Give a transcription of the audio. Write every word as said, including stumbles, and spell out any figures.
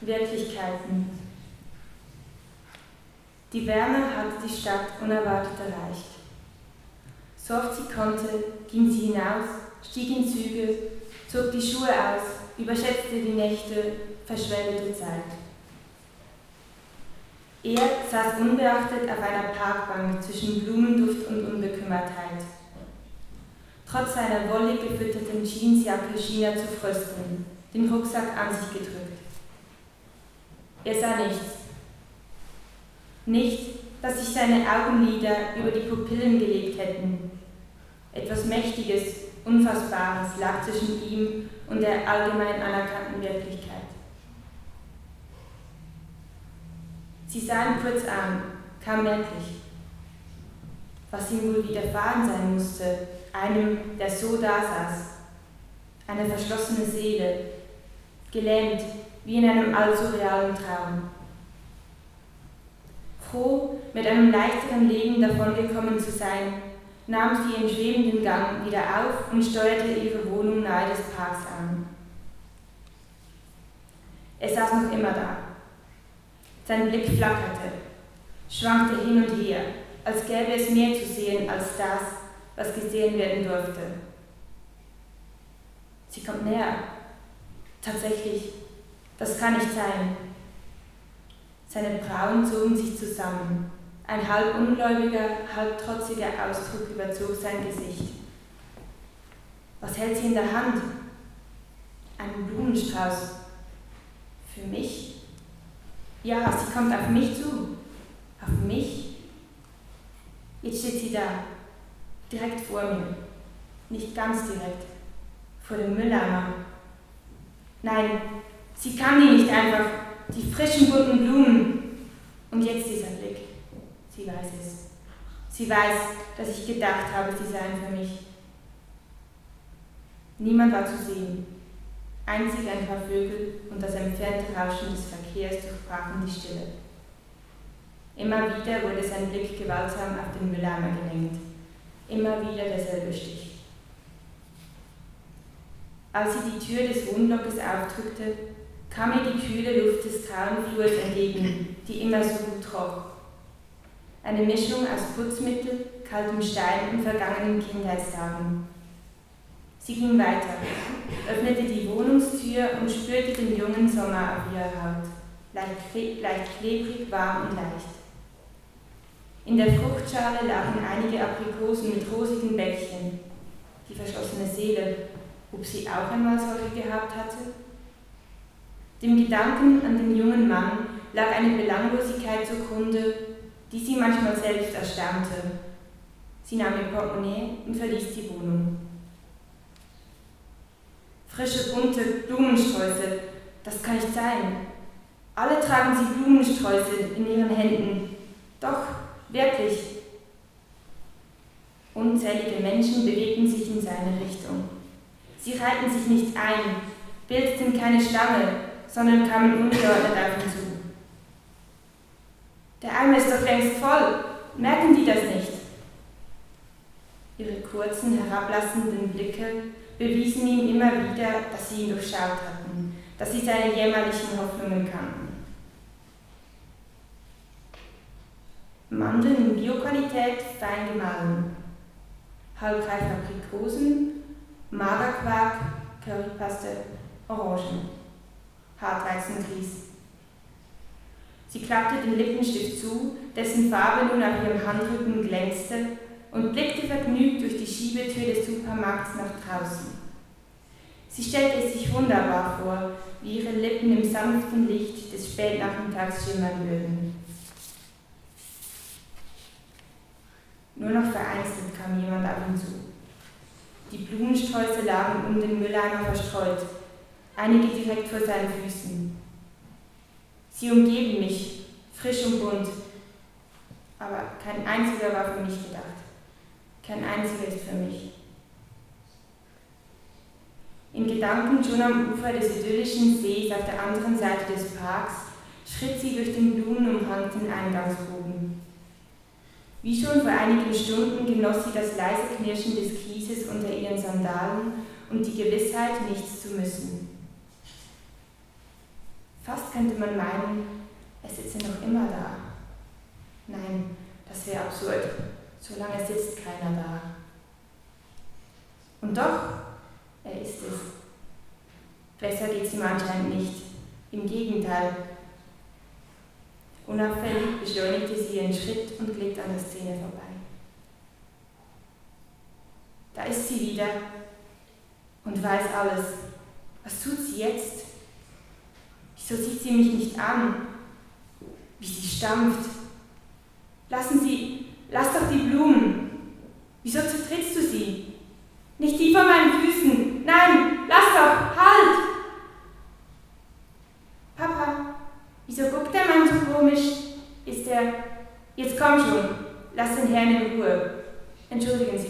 Wirklichkeiten. Die Wärme hatte die Stadt unerwartet erreicht. So oft sie konnte, ging sie hinaus, stieg in Züge, zog die Schuhe aus, überschätzte die Nächte, verschwendete Zeit. Er saß unbeachtet auf einer Parkbank zwischen Blumenduft und Unbekümmertheit. Trotz seiner wollig gefütterten Jeansjacke schien er zu frösteln, den Rucksack an sich gedrückt. Er sah nichts. Nicht, dass sich seine Augenlider über die Pupillen gelegt hätten. Etwas Mächtiges, Unfassbares lag zwischen ihm und der allgemein anerkannten Wirklichkeit. Sie sah ihn kurz an, kaum merklich. Was ihm wohl widerfahren sein musste, einem, der so dasaß. Eine verschlossene Seele, gelähmt, wie in einem allsurrealen Traum. Froh, mit einem leichteren Leben davongekommen zu sein, nahm sie ihren schwebenden Gang wieder auf und steuerte ihre Wohnung nahe des Parks an. Er saß noch immer da. Sein Blick flackerte, schwankte hin und her, als gäbe es mehr zu sehen als das, was gesehen werden durfte. Sie kommt näher. Tatsächlich, das kann nicht sein. Seine Brauen zogen sich zusammen. Ein halb ungläubiger, halb trotziger Ausdruck überzog sein Gesicht. Was hält sie in der Hand? Einen Blumenstrauß. Für mich? Ja, sie kommt auf mich zu. Auf mich? Jetzt steht sie da, direkt vor mir. Nicht ganz direkt. Vor dem Mülleimer. Nein, sie kann die nicht einfach. Die frischen, bunten Blumen. Und jetzt dieser Blick. Sie weiß es. Sie weiß, dass ich gedacht habe, sie seien für mich. Niemand war zu sehen. Einzig ein paar Vögel und das entfernte Rauschen des Verkehrs durchbrachen die Stille. Immer wieder wurde sein Blick gewaltsam auf den Mülleimer gelenkt. Immer wieder derselbe Stich. Als sie die Tür des Wohnblocks aufdrückte, kam ihr die kühle Luft des grauen Flurs entgegen, die immer so gut roch. Eine Mischung aus Putzmittel, kaltem Stein und vergangenen Kindheitstagen. Sie ging weiter, öffnete die Wohnungstür und spürte den jungen Sommer auf ihrer Haut, leicht, leicht klebrig, warm und leicht. In der Fruchtschale lagen einige Aprikosen mit rosigen Bäckchen. Die verschlossene Seele, ob sie auch einmal solche gehabt hatte? Dem Gedanken an den jungen Mann lag eine Belanglosigkeit zugrunde, die sie manchmal selbst erstaunte. Sie nahm ihr Portemonnaie und verließ die Wohnung. Frische, bunte Blumensträuße, das kann nicht sein. Alle tragen sie Blumensträuße in ihren Händen. Doch, wirklich. Unzählige Menschen bewegten sich in seine Richtung. Sie reihten sich nicht ein, bildeten keine Schlange, sondern kamen ungeordnet auf ihn zu. Der Eimer ist doch längst voll, merken die das nicht? Ihre kurzen, herablassenden Blicke bewiesen ihm immer wieder, dass sie ihn durchschaut hatten, dass sie seine jämmerlichen Hoffnungen kannten. Mandeln in Bioqualität, fein gemahlen. Halbreife Aprikosen, Magerquark, Currypaste, Orangen. Hartweizengrieß. Sie klappte den Lippenstift zu, dessen Farbe nun auf ihrem Handrücken glänzte, und blickte vergnügt durch die Schiebetür des Supermarkts nach draußen. Sie stellte es sich wunderbar vor, wie ihre Lippen im sanften Licht des Spätnachmittags schimmern würden. Nur noch vereinzelt kam jemand auf ihn zu. Die Blumensträuße lagen um den Mülleimer verstreut, einige direkt vor seinen Füßen. Sie umgeben mich, frisch und bunt, aber kein einziger war für mich gedacht. Kein einziger ist für mich. In Gedanken schon am Ufer des idyllischen Sees auf der anderen Seite des Parks schritt sie durch den blumenumrankten Eingangsbogen. Wie schon vor einigen Stunden genoss sie das leise Knirschen des Kieses unter ihren Sandalen und die Gewissheit, nichts zu müssen. Fast könnte man meinen, er sitze noch immer da. Nein, das wäre absurd. So lange sitzt keiner da. Und doch, er ist es. Besser geht's ihm anscheinend nicht. Im Gegenteil. Unauffällig beschleunigte sie ihren Schritt und glitt an der Szene vorbei. Da ist sie wieder und weiß alles. Was tut sie jetzt? Wieso sieht sie mich nicht an? Wie sie stampft. Lassen Sie, lass doch die Blumen. Wieso zertrittst du sie? Nicht die von meinen Füßen. Nein, lass doch, halt! Papa, wieso guckt der Mann so komisch? Ist er... Jetzt komm schon, lass den Herrn in Ruhe. Entschuldigen